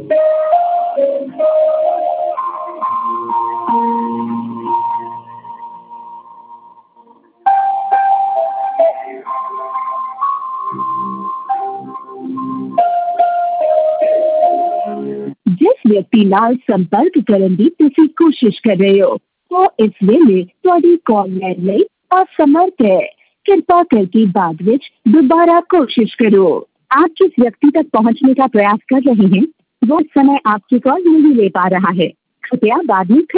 जिस व्यक्ति ਨਾਲ ਸੰਪਰਕ ਕਰਨ ਦੀ ਤੁਸੀਂ ਕੋਸ਼ਿਸ਼ ਕਰ ਰਹੇ ਹੋ ਉਹ ਇਸ ਵੇਲੇ ਤੁਹਾਡੀ ਕਾਲ ਲੈਣ ਲਈ असमर्थ है। कृपया करके बाद में दोबारा कोशिश करो। आप जिस व्यक्ति तक पहुंचने का प्रयास कर रहे हैं वो इस समय आपकी कॉल नहीं ले पा रहा है। कृपया बाद में